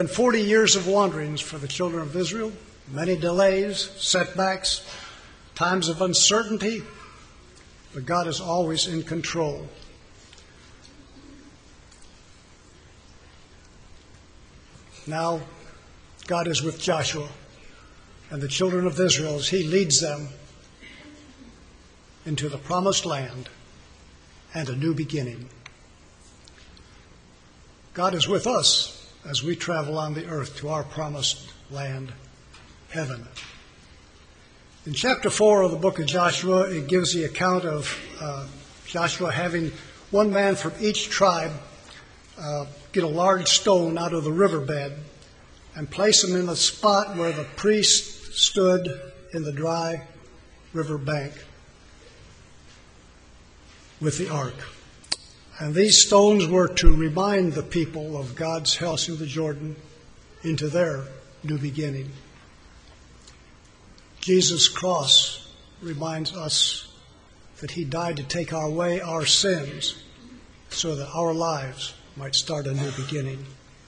And 40 years of wanderings for the children of Israel, many delays, setbacks, times of uncertainty, but God is always in control. Now, God is with Joshua and the children of Israel as he leads them into the promised land and a new beginning. God is with us as we travel on the earth to our promised land, heaven. In chapter 4 of the book of Joshua, it gives the account of Joshua having one man from each tribe get a large stone out of the riverbed and place him in the spot where the priest stood in the dry river bank with the ark. And these stones were to remind the people of God's crossing the Jordan into their new beginning. Jesus' cross reminds us that he died to take away our sins so that our lives might start a new beginning.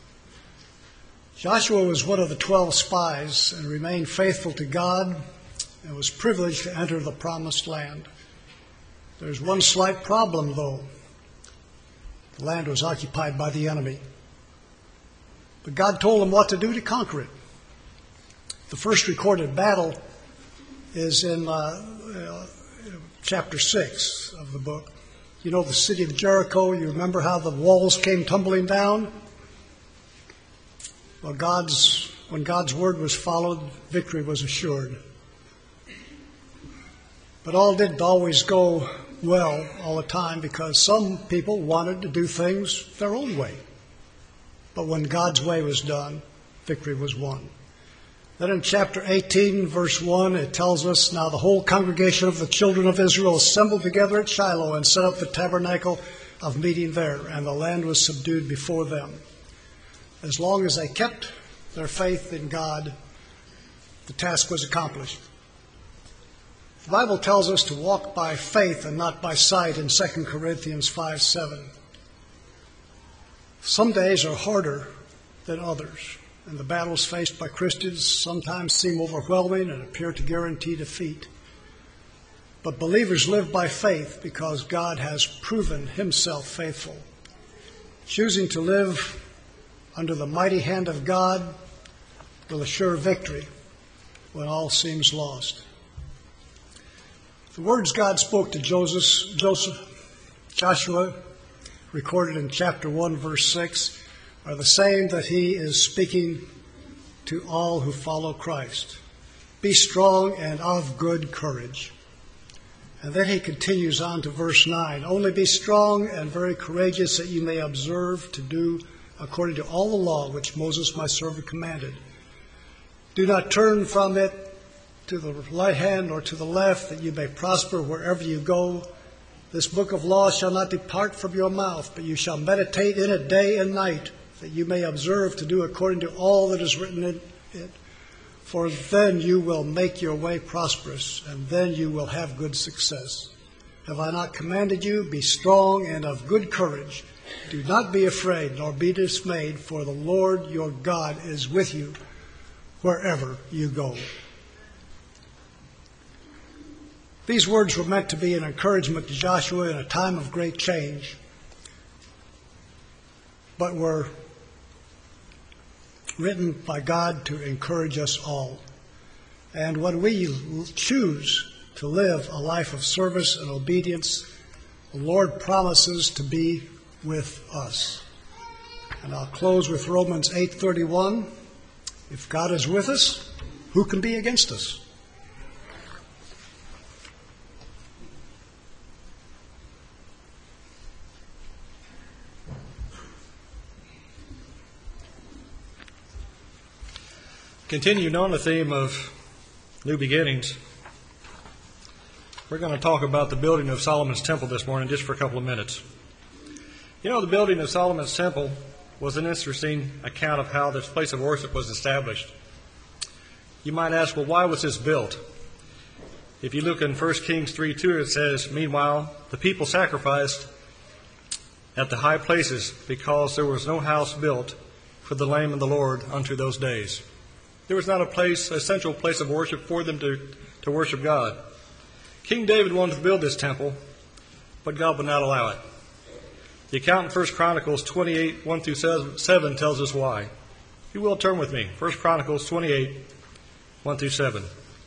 Joshua was one of the 12 spies and remained faithful to God and was privileged to enter the promised land. There's one slight problem, though. The land was occupied by the enemy. But God told him what to do to conquer it. The first recorded battle is in chapter 6 of the book. You know the city of Jericho. You remember how the walls came tumbling down? Well, when God's word was followed, victory was assured. But all didn't always go well all the time because some people wanted to do things their own way. But when God's way was done, victory was won. Then in chapter 18, verse 1, it tells us, "Now the whole congregation of the children of Israel assembled together at Shiloh and set up the tabernacle of meeting there, and the land was subdued before them." As long as they kept their faith in God, the task was accomplished. The Bible tells us to walk by faith and not by sight in 2 Corinthians 5:7. Some days are harder than others, and the battles faced by Christians sometimes seem overwhelming and appear to guarantee defeat. But believers live by faith because God has proven himself faithful. Choosing to live under the mighty hand of God will assure victory when all seems lost. The words God spoke to Joshua, recorded in chapter 1, verse 6, are the same that he is speaking to all who follow Christ. Be strong and of good courage. And then he continues on to verse 9. Only be strong and very courageous, that you may observe to do according to all the law which Moses my servant commanded. Do not turn from it to the right hand or to the left, that you may prosper wherever you go. This book of law shall not depart from your mouth, but you shall meditate in it day and night, that you may observe to do according to all that is written in it. For then you will make your way prosperous, and then you will have good success. Have I not commanded you? Be strong and of good courage. Do not be afraid, nor be dismayed, for the Lord your God is with you wherever you go. These words were meant to be an encouragement to Joshua in a time of great change, but were written by God to encourage us all. And when we choose to live a life of service and obedience, the Lord promises to be with us. And I'll close with Romans 8:31. If God is with us, who can be against us? Continuing on the theme of new beginnings, we're going to talk about the building of Solomon's temple this morning just for a couple of minutes. You know, the building of Solomon's temple was an interesting account of how this place of worship was established. You might ask, well, why was this built? If you look in 1 Kings 3:2, it says, "Meanwhile, the people sacrificed at the high places because there was no house built for the name of the Lord unto those days. There was not a central place of worship for them to worship God. King David wanted to build this temple, but God would not allow it. The account in 1 Chronicles 28, 1 through 7 tells us why. If you will, turn with me. 1 Chronicles 28, 1 through 7.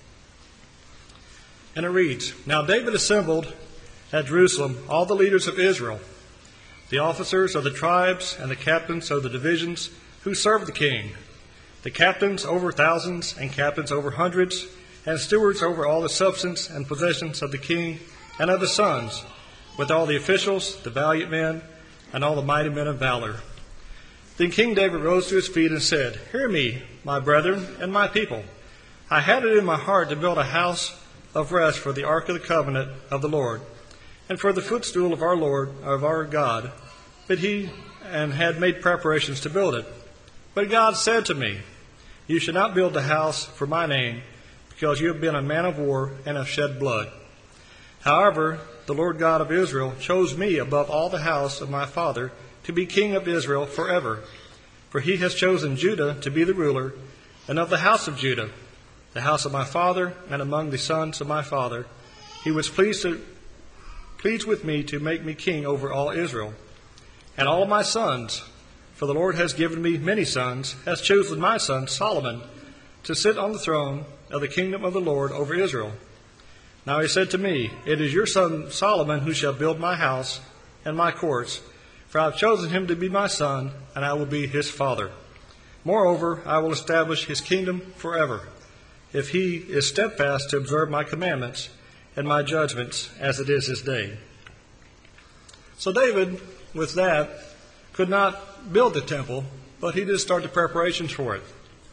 And it reads, Now David assembled at Jerusalem all the leaders of Israel, the officers of the tribes and the captains of the divisions who served the king, the captains over thousands and captains over hundreds, and stewards over all the substance and possessions of the king and of his sons, with all the officials, the valiant men, and all the mighty men of valor. Then King David rose to his feet and said, Hear me, my brethren and my people. I had it in my heart to build a house of rest for the ark of the covenant of the Lord, and for the footstool of our Lord, of our God, and had made preparations to build it. But God said to me, You should not build the house for my name, because you have been a man of war and have shed blood. However, the Lord God of Israel chose me above all the house of my father to be king of Israel forever. For he has chosen Judah to be the ruler, and of the house of Judah, the house of my father, and among the sons of my father, he was pleased with me to make me king over all Israel. And all my sons, for the Lord has given me many sons, has chosen my son Solomon to sit on the throne of the kingdom of the Lord over Israel. Now he said to me, It is your son Solomon who shall build my house and my courts, for I have chosen him to be my son, and I will be his father. Moreover, I will establish his kingdom forever, if he is steadfast to observe my commandments and my judgments as it is this day. So David, with that, could not build the temple, but he did start the preparations for it.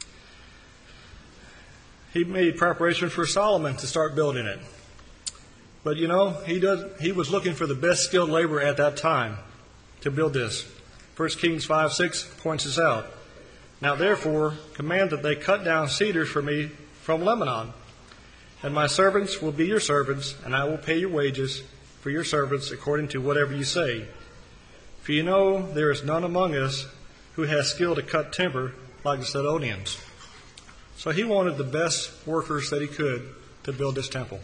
He made preparation for Solomon to start building it. But he was looking for the best skilled labor at that time to build this. 1 Kings 5:6 points this out. Now therefore, command that they cut down cedars for me from Lebanon, and my servants will be your servants, and I will pay your wages for your servants according to whatever you say. For you know there is none among us who has skill to cut timber like the Sidonians. So he wanted the best workers that he could to build this temple.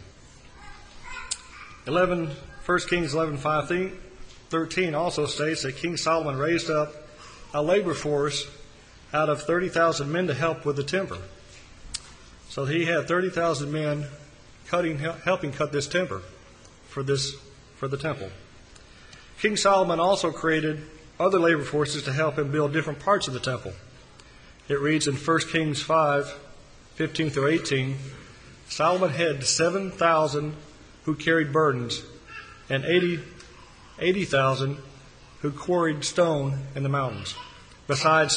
1 Kings 11:13 also states that King Solomon raised up a labor force out of 30,000 men to help with the timber. So he had 30,000 men helping cut this timber for the temple. King Solomon also created other labor forces to help him build different parts of the temple. It reads in 1 Kings 5:15 through 18, Solomon had 7,000 who carried burdens, and 80,000 who quarried stone in the mountains, besides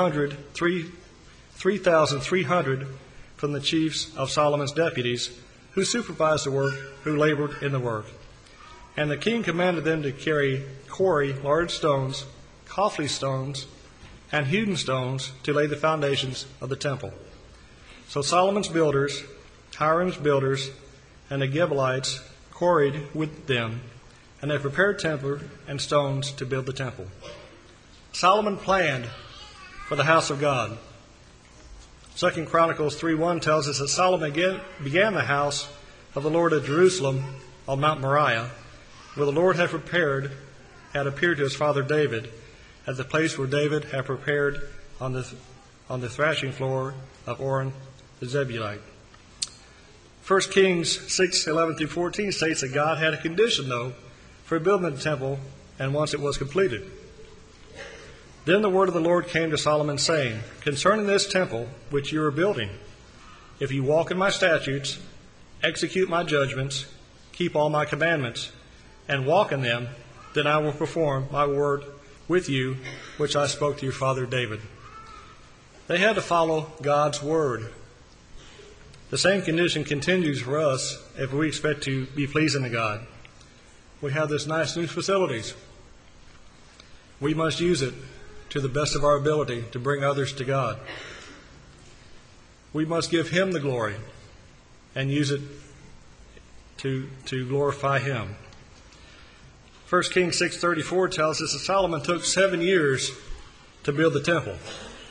3,300 from the chiefs of Solomon's deputies, who supervised the work, who labored in the work. And the king commanded them to quarry large stones, costly stones, and hewn stones to lay the foundations of the temple. So Solomon's builders, Hiram's builders, and the Gebalites quarried with them, and they prepared timber and stones to build the temple. Solomon planned for the house of God. 2 Chronicles 3:1 tells us that Solomon began the house of the Lord at Jerusalem on Mount Moriah, where the Lord had appeared to his father David, at the place where David had prepared on the threshing floor of Ornan the Zebulite. 1 Kings 6:11 through 14 states that God had a condition, though, for building the temple, and once it was completed. Then the word of the Lord came to Solomon, saying, Concerning this temple which you are building, if you walk in my statutes, execute my judgments, keep all my commandments, and walk in them, then I will perform my word with you, which I spoke to your father David. They had to follow God's word. The same condition continues for us if we expect to be pleasing to God. We have this nice new facilities. We must use it to the best of our ability to bring others to God. We must give Him the glory and use it to glorify Him. 1 Kings 6:34 tells us that Solomon took 7 years to build the temple.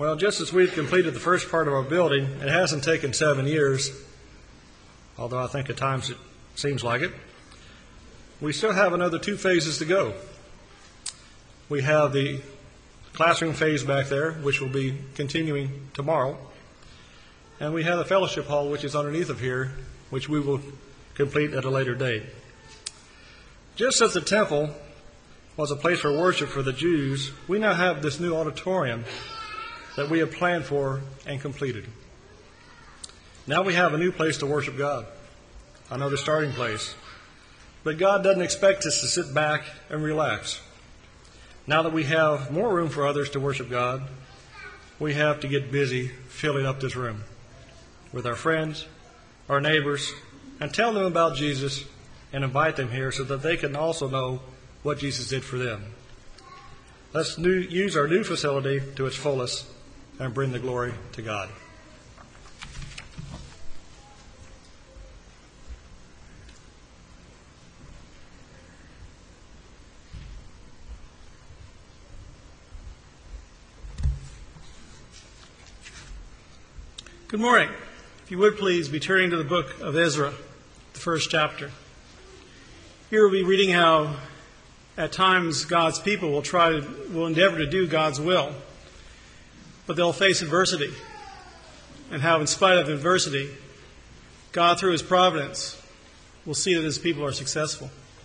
Well, just as we've completed the first part of our building, it hasn't taken 7 years, although I think at times it seems like it. We still have another 2 phases to go. We have the classroom phase back there, which will be continuing tomorrow. And we have the fellowship hall, which is underneath of here, which we will complete at a later date. Just as the temple was a place for worship for the Jews, we now have this new auditorium that we have planned for and completed. Now we have a new place to worship God, another starting place. But God doesn't expect us to sit back and relax. Now that we have more room for others to worship God, we have to get busy filling up this room with our friends, our neighbors, and tell them about Jesus and invite them here so that they can also know what Jesus did for them. Let's use our new facility to its fullest and bring the glory to God. Good morning. If you would please be turning to the book of Ezra, the first chapter. Here we'll be reading how at times God's people will endeavor to do God's will, but they'll face adversity, and how in spite of adversity, God through his providence will see that his people are successful.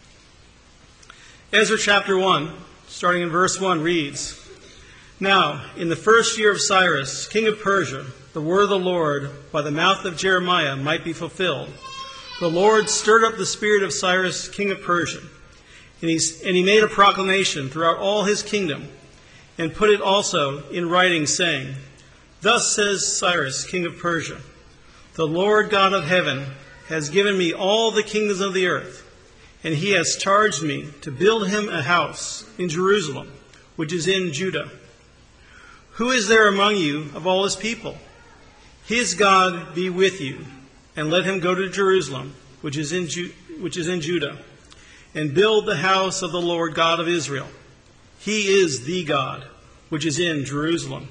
Ezra chapter 1, starting in verse 1, reads, "Now, in the first year of Cyrus, king of Persia, the word of the Lord by the mouth of Jeremiah might be fulfilled. The Lord stirred up the spirit of Cyrus, king of Persia, and he made a proclamation throughout all his kingdom, and put it also in writing, saying, Thus says Cyrus, king of Persia, the Lord God of heaven has given me all the kingdoms of the earth, and he has charged me to build him a house in Jerusalem, which is in Judah. Who is there among you of all his people? His God be with you, and let him go to Jerusalem, which is in Judah, and build the house of the Lord God of Israel. He is the God, which is in Jerusalem."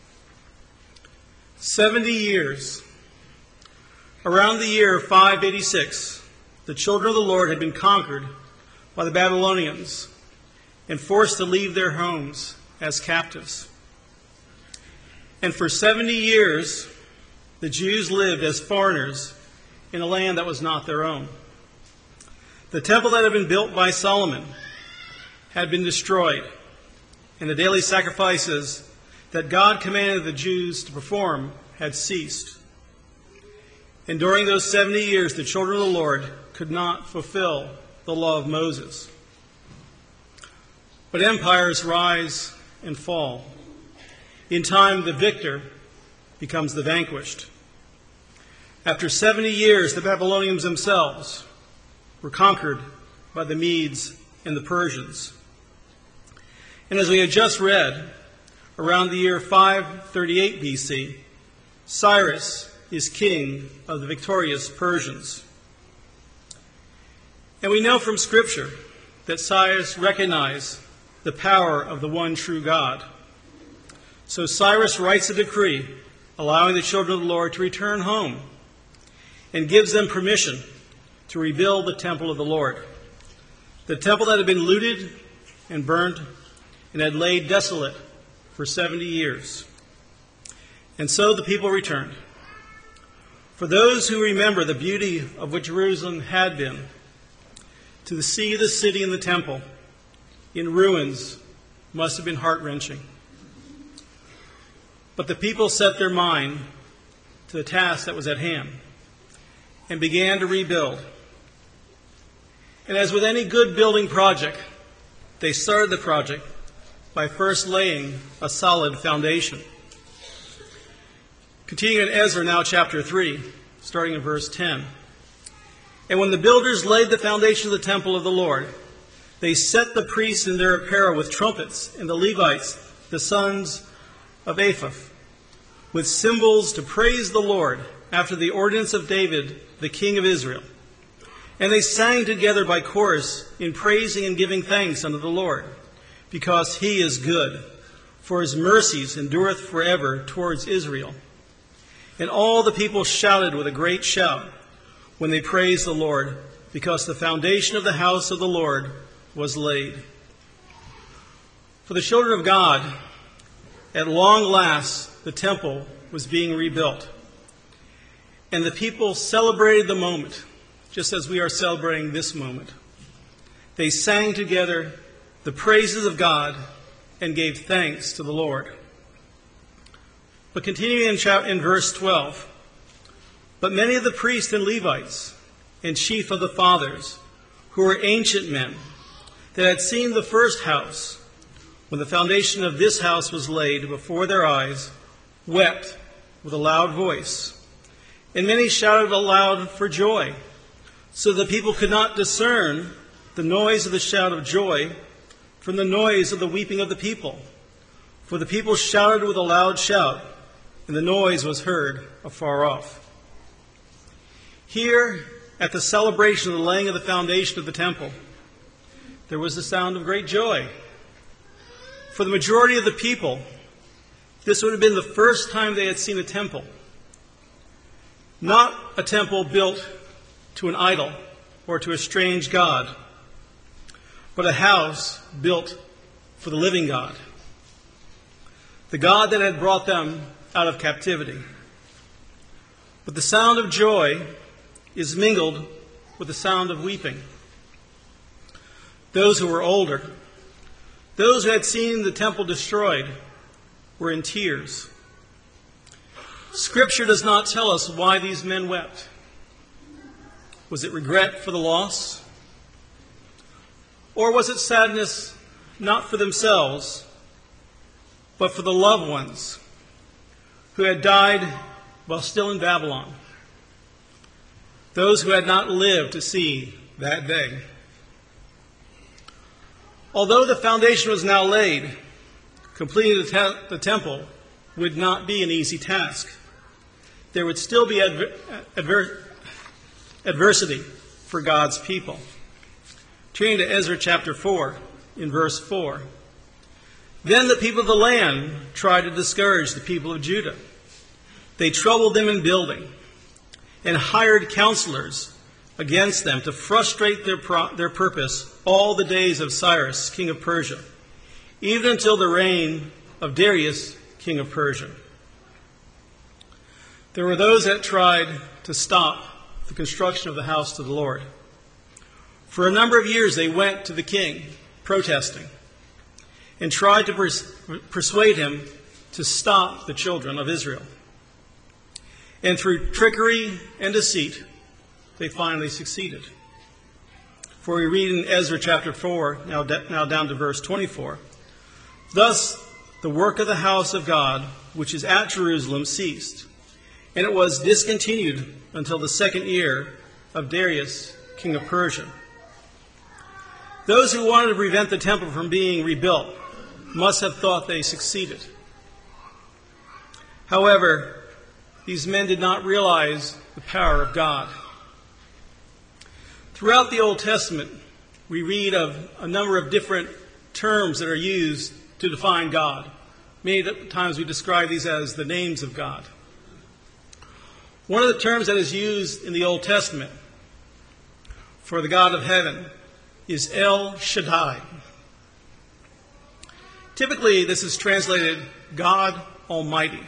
70 years. Around the year 586, the children of the Lord had been conquered by the Babylonians and forced to leave their homes as captives. And for 70 years, the Jews lived as foreigners in a land that was not their own. The temple that had been built by Solomon had been destroyed, and the daily sacrifices that God commanded the Jews to perform had ceased. And during those 70 years, the children of the Lord could not fulfill the law of Moses. But empires rise and fall. In time, the victor becomes the vanquished. After 70 years, the Babylonians themselves were conquered by the Medes and the Persians. And as we had just read, around the year 538 BC, Cyrus is king of the victorious Persians. And we know from Scripture that Cyrus recognized the power of the one true God. So Cyrus writes a decree allowing the children of the Lord to return home, and gives them permission to rebuild the temple of the Lord. The temple that had been looted and burned and had laid desolate for 70 years. And so the people returned. For those who remember the beauty of what Jerusalem had been, to see the city and the temple in ruins must have been heart-wrenching. But the people set their mind to the task that was at hand and began to rebuild. And as with any good building project, they started the project by first laying a solid foundation. Continuing in Ezra, now chapter 3, starting in verse 10. "And when the builders laid the foundation of the temple of the Lord, they set the priests in their apparel with trumpets, and the Levites, the sons of Asaph, with cymbals to praise the Lord, after the ordinance of David, the king of Israel. And they sang together by chorus in praising and giving thanks unto the Lord, because he is good, for his mercies endureth forever towards Israel. And all the people shouted with a great shout when they praised the Lord, because the foundation of the house of the Lord was laid. For the children of God, at long last, the temple was being rebuilt. And the people celebrated the moment, just as we are celebrating this moment. They sang together the praises of God and gave thanks to the Lord. But continuing in verse 12, but many of the priests and Levites and chief of the fathers, who were ancient men, that had seen the first house, when the foundation of this house was laid before their eyes, wept with a loud voice. And many shouted aloud for joy, so that people could not discern the noise of the shout of joy from the noise of the weeping of the people. For the people shouted with a loud shout, and the noise was heard afar off. Here, at the celebration of the laying of the foundation of the temple, there was the sound of great joy. For the majority of the people, this would have been the first time they had seen a temple. Not a temple built to an idol or to a strange god, but a house built for the living God, the God that had brought them out of captivity. But the sound of joy is mingled with the sound of weeping. Those who were older, those who had seen the temple destroyed, were in tears. Scripture does not tell us why these men wept. Was it regret for the loss? Or was it sadness not for themselves, but for the loved ones who had died while still in Babylon? Those who had not lived to see that day. Although the foundation was now laid, completing the temple would not be an easy task. There would still be adversity for God's people. Turning to Ezra chapter 4, in verse 4. Then the people of the land tried to discourage the people of Judah. They troubled them in building and hired counselors against them to frustrate their purpose all the days of Cyrus, king of Persia, even until the reign of Darius, king of Persia. There were those that tried to stop the construction of the house to the Lord. For a number of years they went to the king, protesting, and tried to persuade him to stop the children of Israel. And through trickery and deceit, they finally succeeded. For we read in Ezra chapter 4, now down to verse 24, thus the work of the house of God, which is at Jerusalem, ceased, and it was discontinued until the second year of Darius, king of Persia. Those who wanted to prevent the temple from being rebuilt must have thought they succeeded. However, these men did not realize the power of God. Throughout the Old Testament, we read of a number of different terms that are used to define God. Many times we describe these as the names of God. One of the terms that is used in the Old Testament for the God of heaven is El Shaddai. Typically, this is translated God Almighty.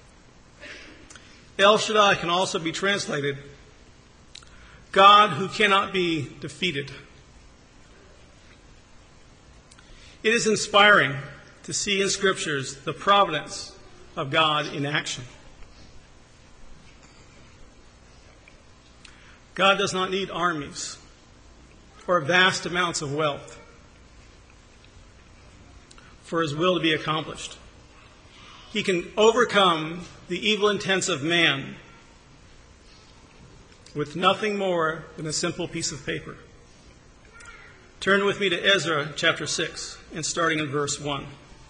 El Shaddai can also be translated God who cannot be defeated. It is inspiring to see in Scriptures the providence of God in action. God does not need armies or vast amounts of wealth for his will to be accomplished. He can overcome the evil intents of man with nothing more than a simple piece of paper. Turn with me to Ezra chapter 6 and starting in verse 1.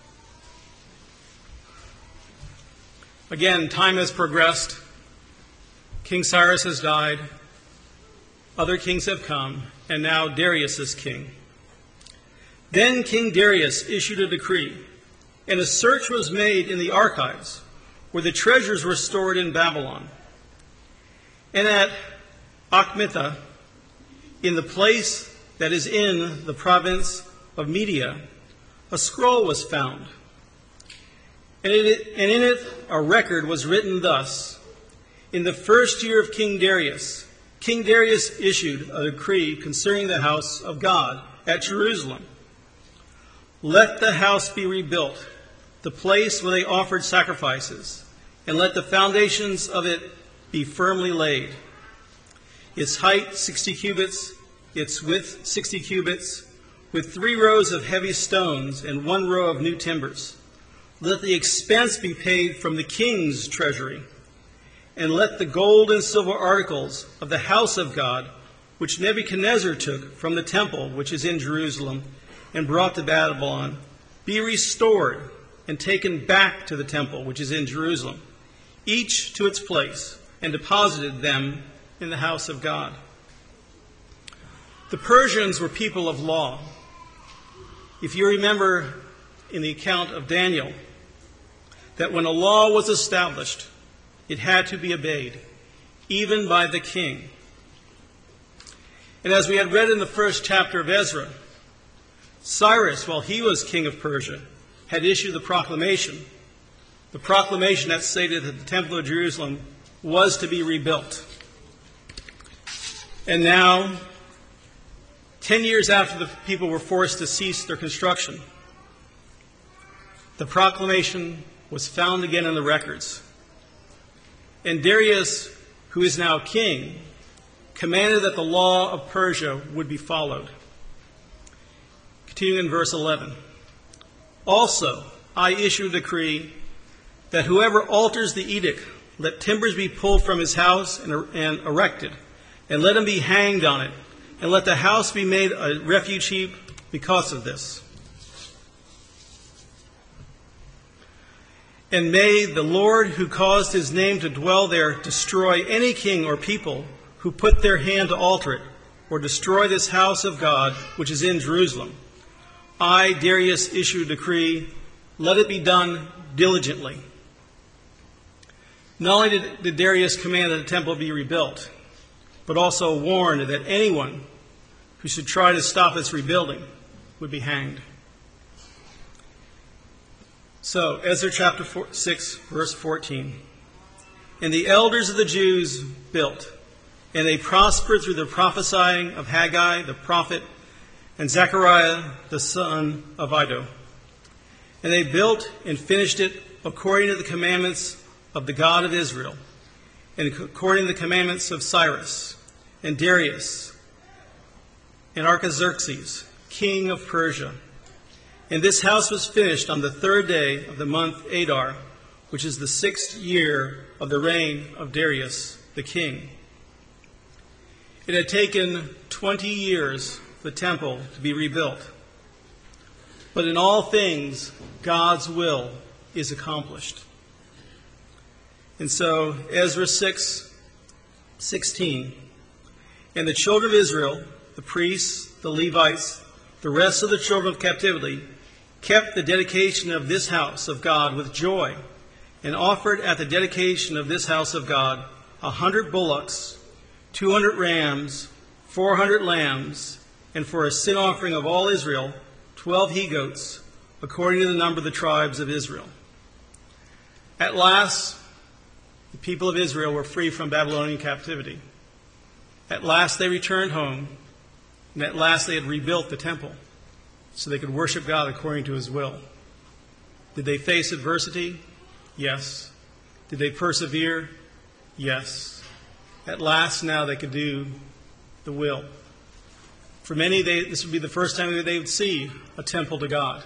Again, time has progressed. King Cyrus has died. Other kings have come, and now Darius is king. Then King Darius issued a decree And a search was made in the archives, where the treasures were stored in Babylon. And at Achmitha, in the place that is in the province of Media, a scroll was found. And in it a record was written thus: In the first year of King Darius issued a decree concerning the house of God at Jerusalem. Let the house be rebuilt, the place where they offered sacrifices, and let the foundations of it be firmly laid. Its height 60 cubits, its width 60 cubits, with 3 rows of heavy stones and 1 row of new timbers. Let the expense be paid from the king's treasury, and let the gold and silver articles of the house of God, which Nebuchadnezzar took from the temple which is in Jerusalem and brought to Babylon, be restored and taken back to the temple which is in Jerusalem, each to its place, and deposited them in the house of God. The Persians were people of law. If you remember in the account of Daniel, that when a law was established, it had to be obeyed, even by the king. And as we had read in the first chapter of Ezra, Cyrus, while he was king of Persia, had issued the proclamation that stated that the temple of Jerusalem was to be rebuilt. And now, 10 years after the people were forced to cease their construction, the proclamation was found again in the records. And Darius, who is now king, commanded that the law of Persia would be followed. Continuing in verse 11. Also, I issue a decree that whoever alters the edict, let timbers be pulled from his house and erected, and let him be hanged on it, and let the house be made a refuge heap because of this. And may the Lord who caused his name to dwell there destroy any king or people who put their hand to alter it, or destroy this house of God which is in Jerusalem. I, Darius, issue a decree, let it be done diligently. Not only did Darius command that the temple be rebuilt, but also warned that anyone who should try to stop its rebuilding would be hanged. So, Ezra chapter 6, verse 14. And the elders of the Jews built, and they prospered through the prophesying of Haggai the prophet and Zechariah the son of Iddo. And they built and finished it according to the commandments of the God of Israel, and according to the commandments of Cyrus and Darius and Artaxerxes, king of Persia. And this house was finished on the 3rd day of the month Adar, which is the 6th year of the reign of Darius the king. It had taken 20 years for the temple to be rebuilt. But in all things, God's will is accomplished. And so, Ezra 6:16, and the children of Israel, the priests, the Levites, the rest of the children of captivity, kept the dedication of this house of God with joy, and offered at the dedication of this house of God 100 bullocks, 200 rams, 400 lambs, and for a sin offering of all Israel, 12 he-goats, according to the number of the tribes of Israel. At last, the people of Israel were free from Babylonian captivity. At last they returned home, and at last they had rebuilt the temple so they could worship God according to his will. Did they face adversity? Yes. Did they persevere? Yes. At last now they could do the will. For many, this would be the first time that they would see a temple to God.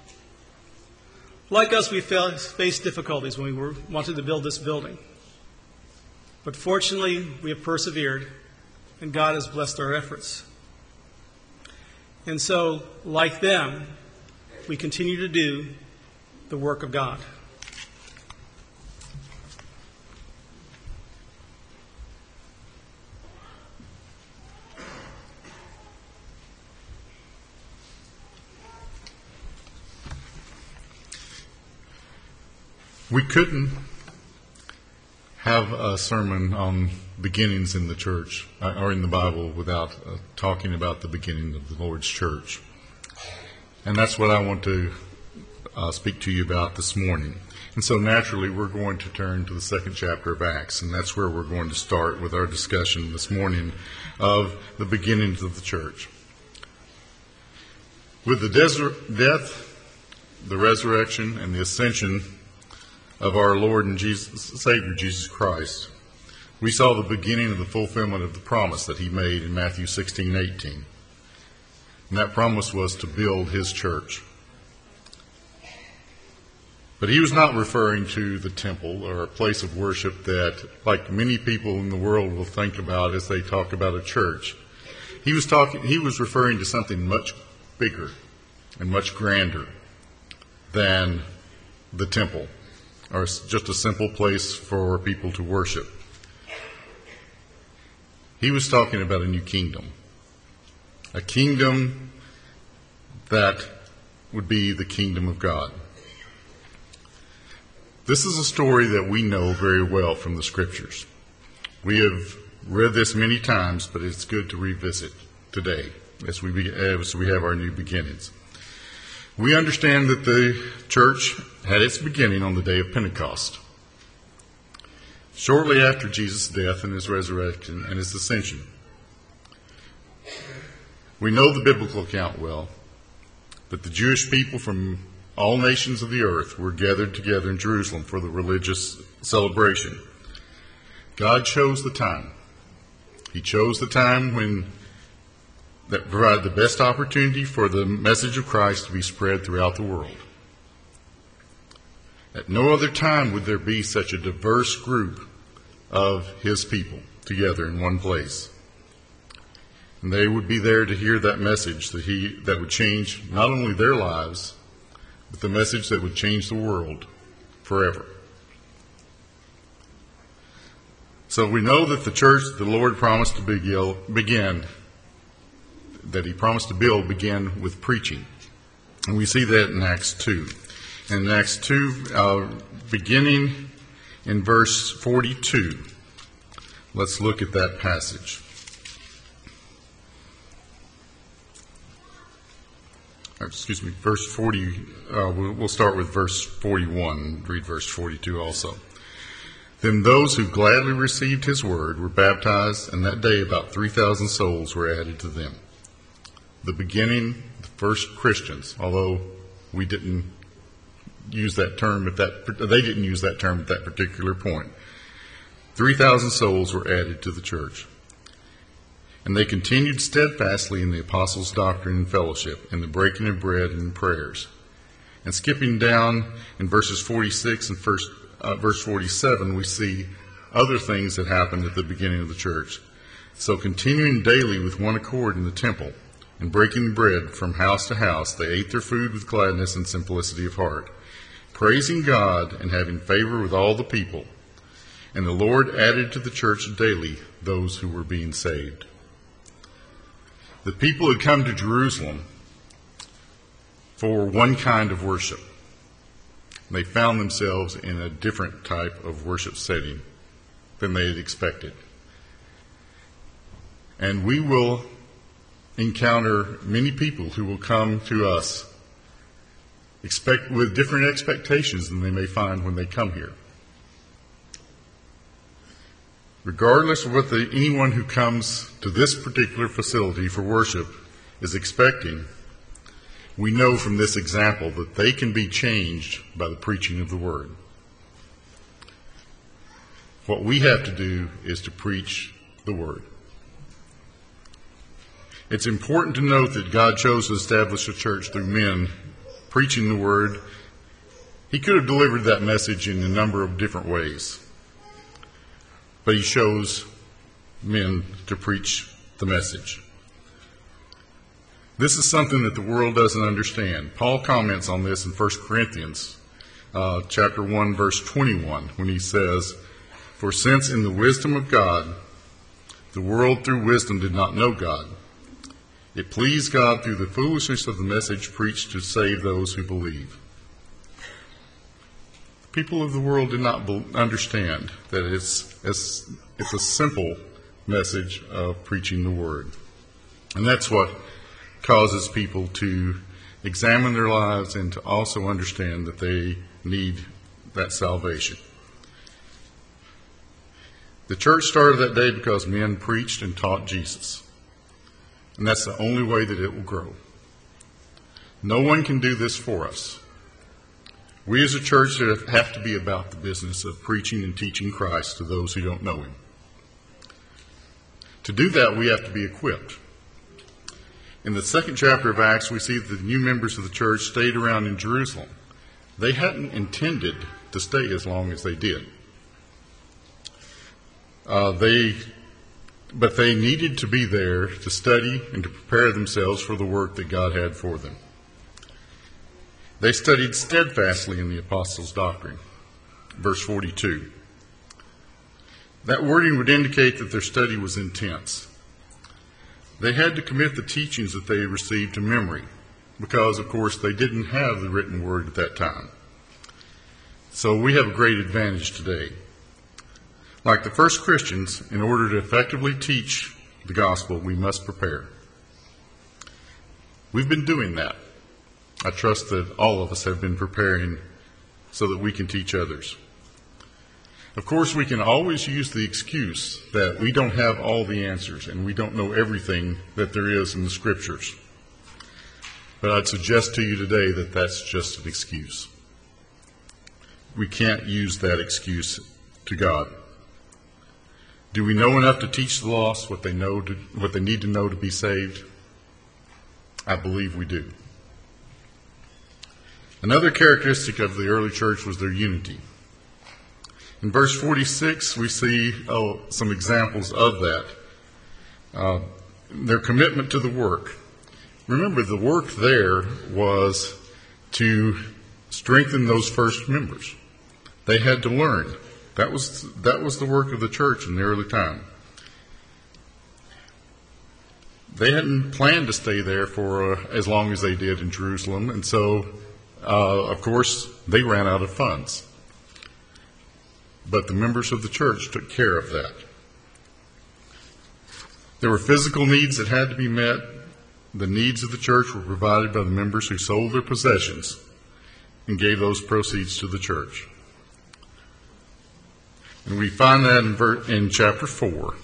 Like us, we faced difficulties when we wanted to build this building. But fortunately, we have persevered, and God has blessed our efforts. And so, like them, we continue to do the work of God. We couldn't have a sermon on beginnings in the church or in the Bible without talking about the beginning of the Lord's church. And that's what I want to speak to you about this morning. And so naturally we're going to turn to the second chapter of Acts, and that's where we're going to start with our discussion this morning of the beginnings of the church. With the death, the resurrection, and the ascension of our Lord and Savior Jesus Christ, we saw the beginning of the fulfillment of the promise that he made in Matthew 16:18. And that promise was to build his church. But he was not referring to the temple or a place of worship that, like many people in the world will think about as they talk about a church. He was referring to something much bigger and much grander than the temple, or just a simple place for people to worship. He was talking about a new kingdom. A kingdom that would be the kingdom of God. This is a story that we know very well from the Scriptures. We have read this many times, but it's good to revisit today as we have our new beginnings. We understand that the church had its beginning on the day of Pentecost, shortly after Jesus' death and his resurrection and his ascension. We know the biblical account well, that the Jewish people from all nations of the earth were gathered together in Jerusalem for the religious celebration. God chose the time. He chose the time that provided the best opportunity for the message of Christ to be spread throughout the world. At no other time would there be such a diverse group of his people together in one place. And they would be there to hear that message that would change not only their lives, but the message that would change the world forever. So we know that the church the Lord promised to begin began with preaching. And we see that in Acts 2. And in Acts 2, beginning in verse 42, let's look at that passage. Verse 40, we'll start with verse 41, read verse 42 also. Then those who gladly received his word were baptized, and that day about 3,000 souls were added to them. The beginning, the first Christians, although we didn't use that term they didn't use that term at that particular point. 3,000 souls were added to the church. And they continued steadfastly in the apostles' doctrine and fellowship, in the breaking of bread and in prayers. And skipping down in verses 46 and verse 47, we see other things that happened at the beginning of the church. So continuing daily with one accord in the temple, and breaking bread from house to house, they ate their food with gladness and simplicity of heart, praising God and having favor with all the people. And the Lord added to the church daily those who were being saved. The people had come to Jerusalem for one kind of worship. They found themselves in a different type of worship setting than they had expected. And we will encounter many people who will come to us with different expectations than they may find when they come here. Regardless of what anyone who comes to this particular facility for worship is expecting, we know from this example that they can be changed by the preaching of the Word. What we have to do is to preach the Word. It's important to note that God chose to establish a church through men preaching the Word. He could have delivered that message in a number of different ways. But he chose men to preach the message. This is something that the world doesn't understand. Paul comments on this in 1 Corinthians chapter 1, verse 21, when he says, "For since in the wisdom of God, the world through wisdom did not know God, it pleased God through the foolishness of the message preached to save those who believe." people of the world did not understand that it's a simple message of preaching the word. And that's what causes people to examine their lives and to also understand that they need that salvation. The church started that day because men preached and taught Jesus. And that's the only way that it will grow. No one can do this for us. We as a church have to be about the business of preaching and teaching Christ to those who don't know him. To do that, we have to be equipped. In the second chapter of Acts, we see that the new members of the church stayed around in Jerusalem. They hadn't intended to stay as long as they did. But they needed to be there to study and to prepare themselves for the work that God had for them. They studied steadfastly in the apostles' doctrine. Verse 42. That wording would indicate that their study was intense. They had to commit the teachings that they received to memory because, of course, they didn't have the written word at that time. So we have a great advantage today. Like the first Christians, in order to effectively teach the gospel, we must prepare. We've been doing that. I trust that all of us have been preparing so that we can teach others. Of course, we can always use the excuse that we don't have all the answers and we don't know everything that there is in the Scriptures. But I'd suggest to you today that that's just an excuse. We can't use that excuse to God. Do we know enough to teach the lost what they need to know to be saved? I believe we do. Another characteristic of the early church was their unity. In verse 46, we see some examples of that. Their commitment to the work. Remember, the work there was to strengthen those first members. They had to learn. That was the work of the church in the early time. They hadn't planned to stay there for as long as they did in Jerusalem, and so, of course, they ran out of funds. But the members of the church took care of that. There were physical needs that had to be met. The needs of the church were provided by the members who sold their possessions and gave those proceeds to the church. And we find that in chapter 4,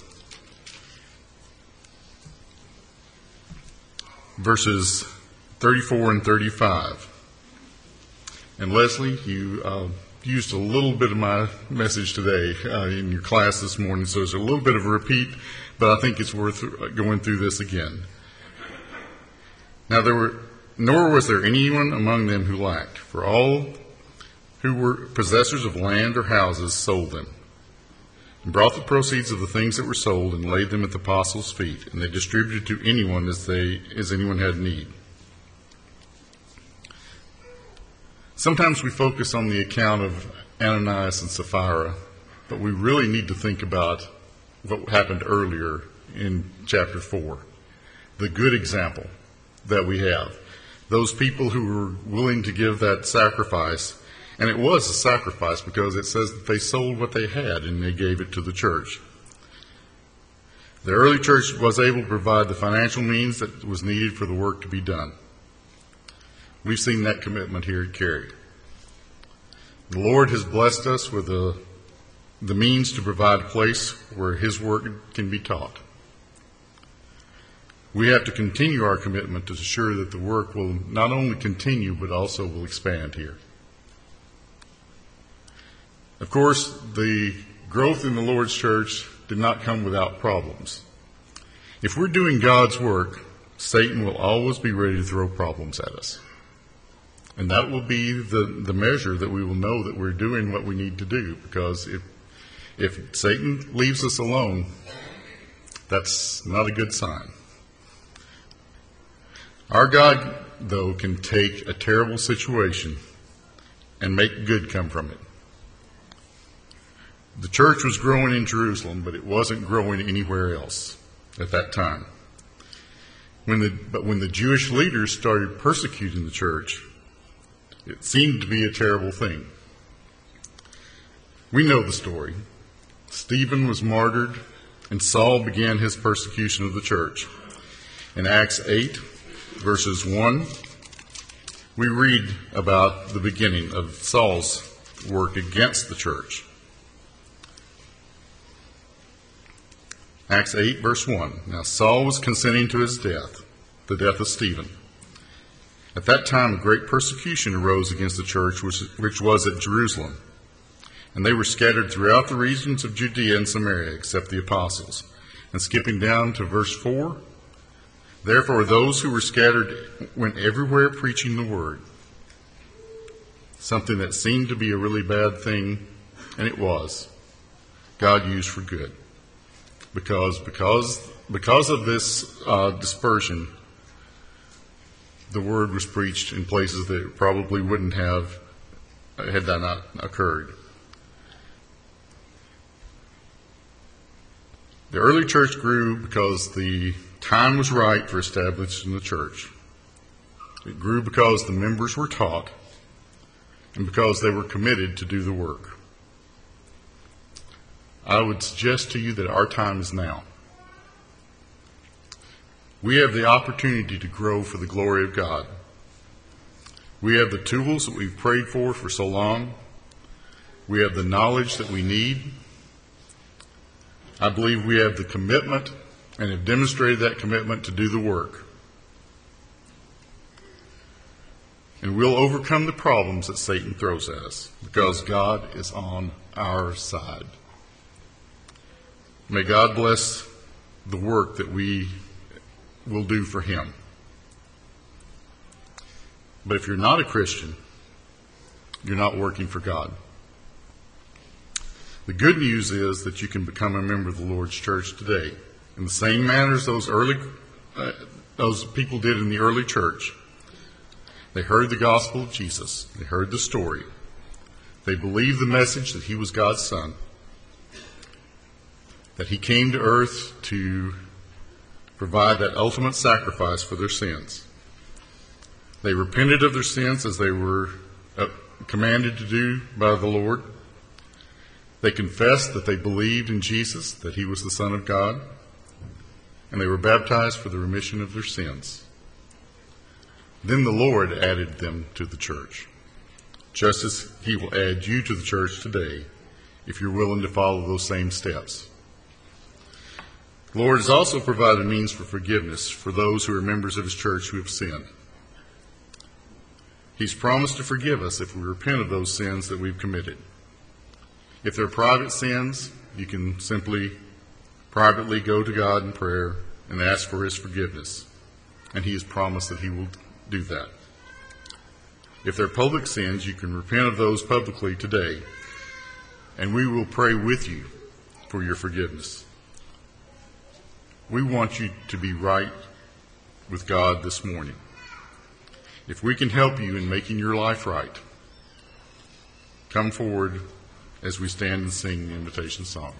verses 34 and 35. And Leslie, you used a little bit of my message today in your class this morning, so it's a little bit of a repeat, but I think it's worth going through this again. Now nor was there anyone among them who lacked, for all who were possessors of land or houses sold them, and brought the proceeds of the things that were sold and laid them at the apostles' feet, and they distributed to anyone as anyone had need. Sometimes we focus on the account of Ananias and Sapphira, but we really need to think about what happened earlier in chapter 4. The good example that we have. Those people who were willing to give that sacrifice, and it was a sacrifice because it says that they sold what they had and they gave it to the church. The early church was able to provide the financial means that was needed for the work to be done. We've seen that commitment here at Cary. The Lord has blessed us with the means to provide a place where His word can be taught. We have to continue our commitment to ensure that the work will not only continue but also will expand here. Of course, the growth in the Lord's church did not come without problems. If we're doing God's work, Satan will always be ready to throw problems at us. And that will be the measure that we will know that we're doing what we need to do. Because if Satan leaves us alone, that's not a good sign. Our God, though, can take a terrible situation and make good come from it. The church was growing in Jerusalem, but it wasn't growing anywhere else at that time. But when the Jewish leaders started persecuting the church, it seemed to be a terrible thing. We know the story. Stephen was martyred, and Saul began his persecution of the church. In Acts 8, verses 1, we read about the beginning of Saul's work against the church. Acts 8, verse 1. Now Saul was consenting to his death, the death of Stephen. At that time, a great persecution arose against the church, which was at Jerusalem. And they were scattered throughout the regions of Judea and Samaria, except the apostles. And skipping down to verse 4, therefore those who were scattered went everywhere preaching the word. Something that seemed to be a really bad thing, and it was. God used for good. Because of this dispersion, the word was preached in places that it probably wouldn't have had that not occurred. The early church grew because the time was right for establishing the church. It grew because the members were taught and because they were committed to do the work. I would suggest to you that our time is now. We have the opportunity to grow for the glory of God. We have the tools that we've prayed for so long. We have the knowledge that we need. I believe we have the commitment and have demonstrated that commitment to do the work. And we'll overcome the problems that Satan throws at us because God is on our side. May God bless the work that we will do for him. But if you're not a Christian, you're not working for God. The good news is that you can become a member of the Lord's church today in the same manner as those people did in the early church. They heard the gospel of Jesus. They heard the story. They believed the message that he was God's son, that he came to earth to provide that ultimate sacrifice for their sins. They repented of their sins as they were commanded to do by the Lord. They confessed that they believed in Jesus, that he was the Son of God, and they were baptized for the remission of their sins. Then the Lord added them to the church, just as he will add you to the church today if you're willing to follow those same steps. The Lord has also provided means for forgiveness for those who are members of his church who have sinned. He's promised to forgive us if we repent of those sins that we've committed. If they're private sins, you can simply privately go to God in prayer and ask for his forgiveness. And he has promised that he will do that. If they're public sins, you can repent of those publicly today. And we will pray with you for your forgiveness. We want you to be right with God this morning. If we can help you in making your life right, come forward as we stand and sing the invitation song.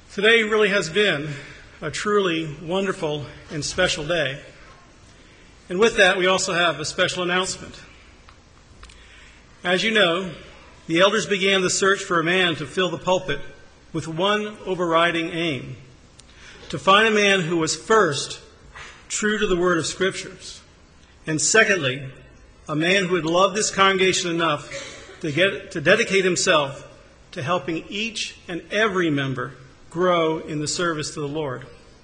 Today really has been a truly wonderful and special day. And with that, we also have a special announcement. As you know, the elders began the search for a man to fill the pulpit with one overriding aim: to find a man who was first true to the word of Scriptures, and secondly, a man who would love this congregation enough to dedicate himself to helping each and every member grow in the service to the Lord.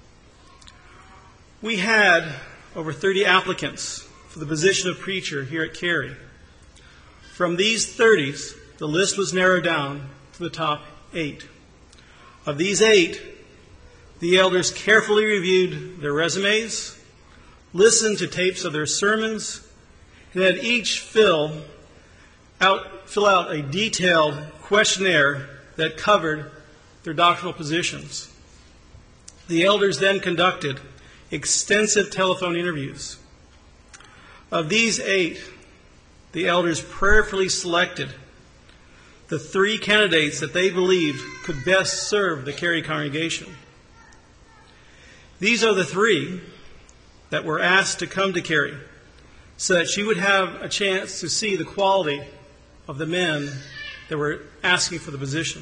We had over 30 applicants for the position of preacher here at Cary. From these 30s, the list was narrowed down to the top 8. Of these 8, the elders carefully reviewed their resumes, listened to tapes of their sermons, and had each fill out a detailed questionnaire that covered their doctrinal positions. The elders then conducted extensive telephone interviews. Of these 8, the elders prayerfully selected the 3 candidates that they believed could best serve the Cary congregation. These are the 3 that were asked to come to Cary so that you would have a chance to see the quality of the men that were asking for the position.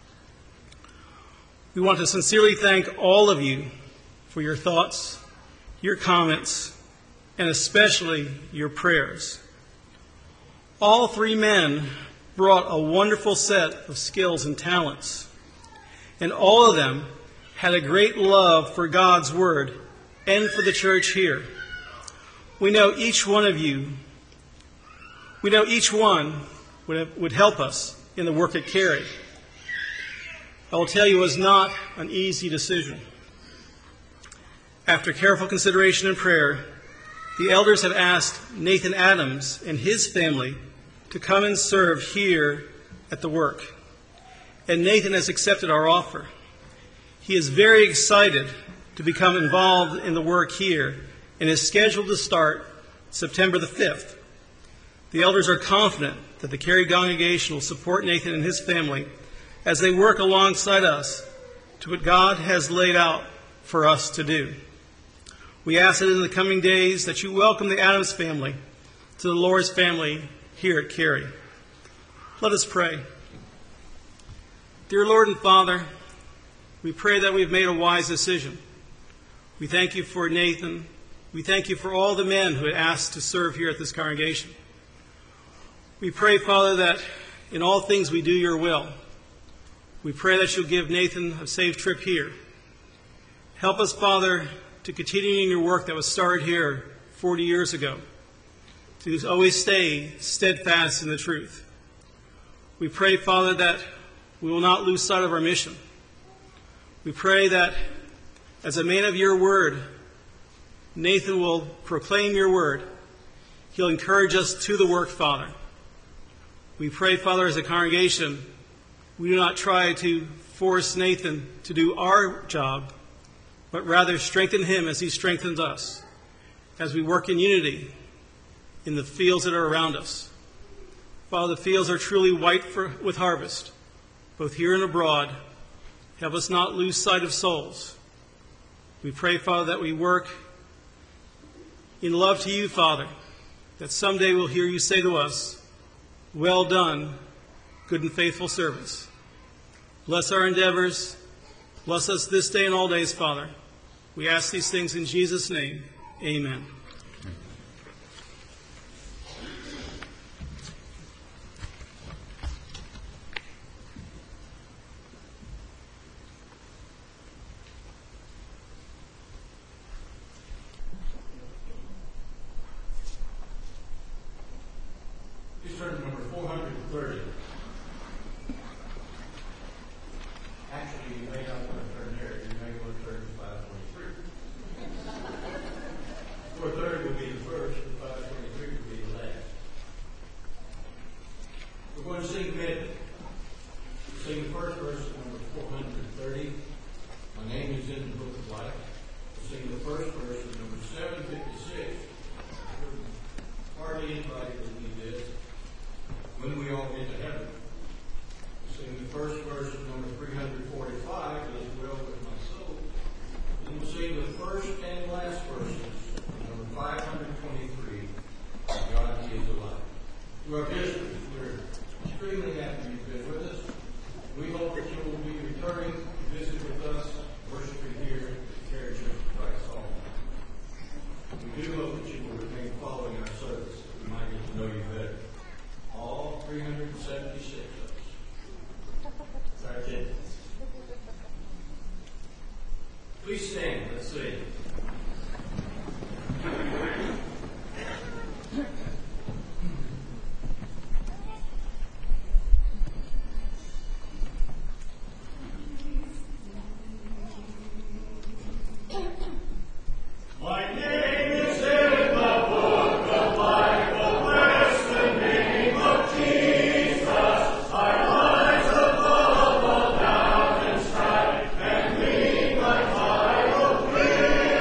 We want to sincerely thank all of you for your thoughts, your comments, and especially your prayers. All 3 men brought a wonderful set of skills and talents, and all of them had a great love for God's Word and for the church here. We know each one would help us in the work at Cary. I will tell you, it was not an easy decision. After careful consideration and prayer, the elders have asked Nathan Adams and his family to come and serve here at the work. And Nathan has accepted our offer. He is very excited to become involved in the work here and is scheduled to start September the 5th. The elders are confident that the Cary congregation will support Nathan and his family as they work alongside us to what God has laid out for us to do. We ask that in the coming days that you welcome the Adams family to the Lord's family here at Cary. Let us pray. Dear Lord and Father, we pray that we've made a wise decision. We thank you for Nathan. We thank you for all the men who had asked to serve here at this congregation. We pray, Father, that in all things we do your will. We pray that you'll give Nathan a safe trip here. Help us, Father, to continue in your work that was started here 40 years ago, to always stay steadfast in the truth. We pray, Father, that we will not lose sight of our mission. We pray that as a man of your word, Nathan will proclaim your word. He'll encourage us to the work, Father. We pray, Father, as a congregation, we do not try to force Nathan to do our job, but rather strengthen him as he strengthens us, as we work in unity in the fields that are around us. Father, the fields are truly white with harvest, both here and abroad. Help us not lose sight of souls. We pray, Father, that we work in love to you, Father, that someday we'll hear you say to us, "Well done, good and faithful servants." Bless our endeavors. Bless us this day and all days, Father. We ask these things in Jesus' name. Amen. Please turn to number 430. Actually, you may not want to turn there. You may want to turn to 523. Please stand. Let's sing. Thank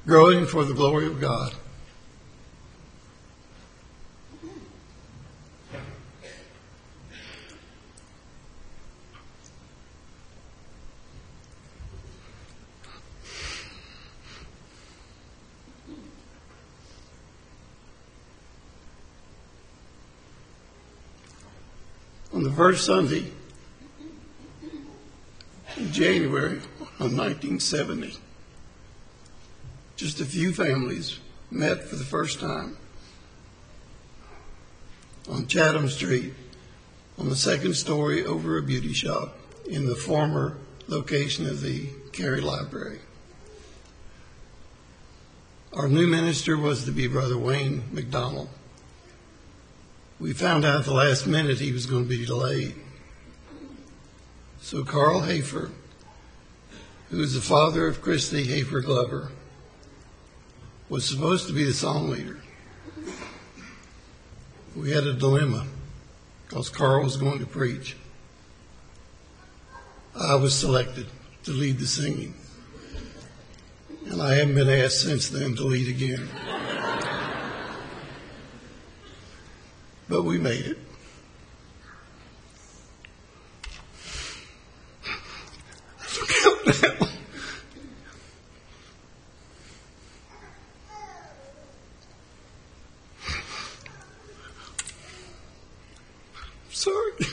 growing for the glory of God. On the first Sunday in January of 1970, just a few families met for the first time on Chatham Street on the second story over a beauty shop in the former location of the Cary Library. Our new minister was to be Brother Wayne McDonald. We found out at the last minute he was going to be delayed. So Carl Hafer, who is the father of Christy Hafer Glover, was supposed to be the song leader. We had a dilemma because Carl was going to preach. I was selected to lead the singing, and I haven't been asked since then to lead again. But we made it. Sorry. Would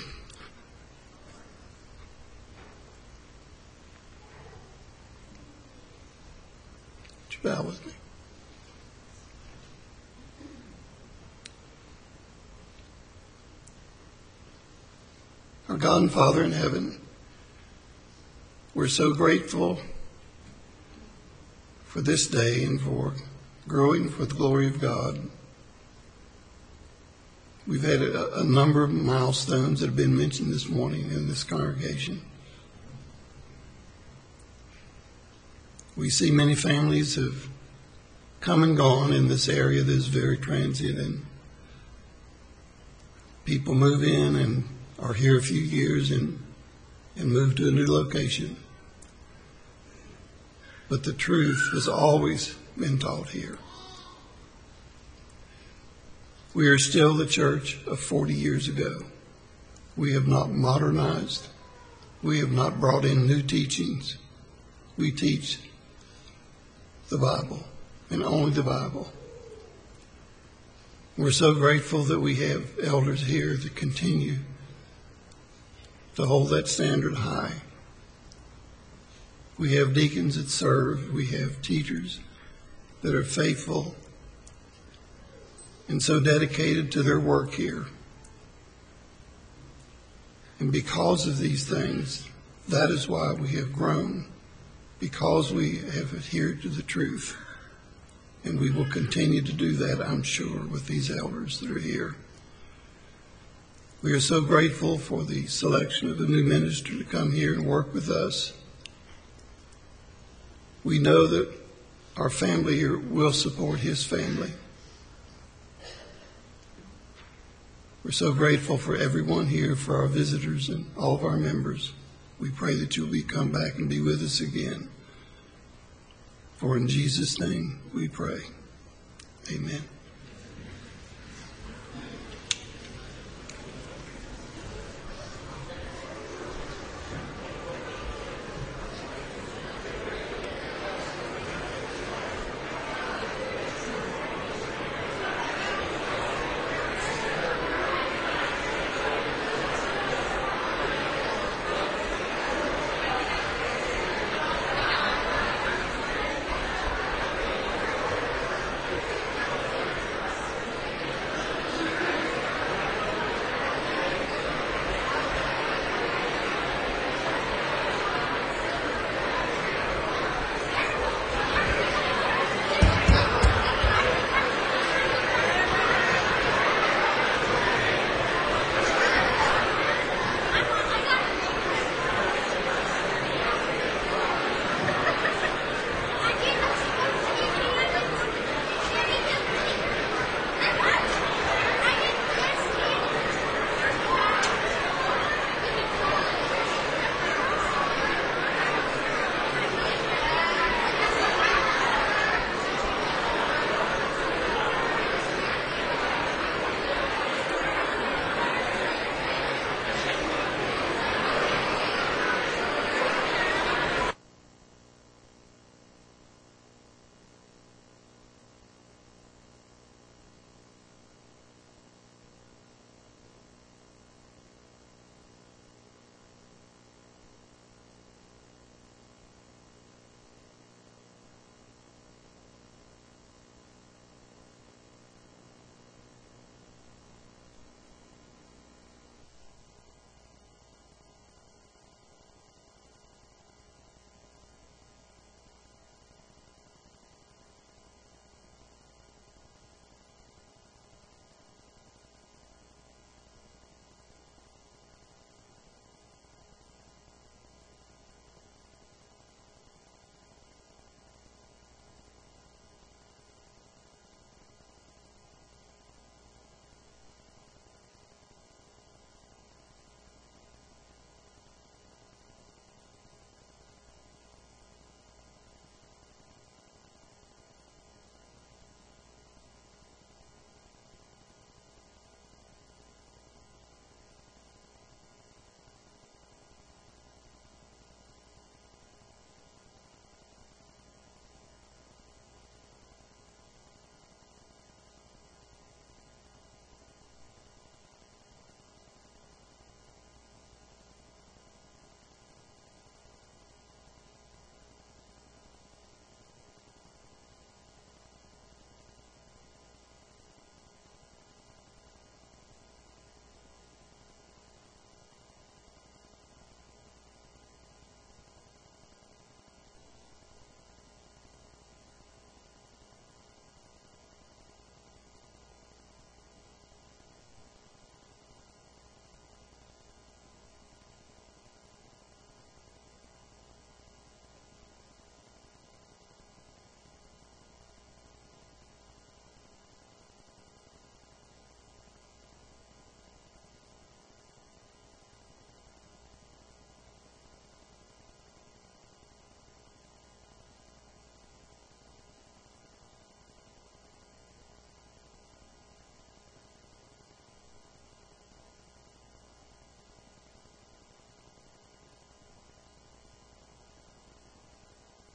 you bow with me? Our God and Father in heaven, we're so grateful for this day and for growing for the glory of God. We've had a number of milestones that have been mentioned this morning in this congregation. We see many families have come and gone in this area that is very transient, and people move in and are here a few years and move to a new location. But the truth has always been taught here. We are still the church of 40 years ago. We have not modernized. We have not brought in new teachings. We teach the Bible and only the Bible. We're so grateful that we have elders here that continue to hold that standard high. We have deacons that serve. We have teachers that are faithful and so dedicated to their work here. And because of these things, that is why we have grown, because we have adhered to the truth. And we will continue to do that, I'm sure, with these elders that are here. We are so grateful for the selection of the new minister to come here and work with us. We know that our family here will support his family. We're so grateful for everyone here, for our visitors and all of our members. We pray that you'll come back and be with us again. For in Jesus' name we pray. Amen.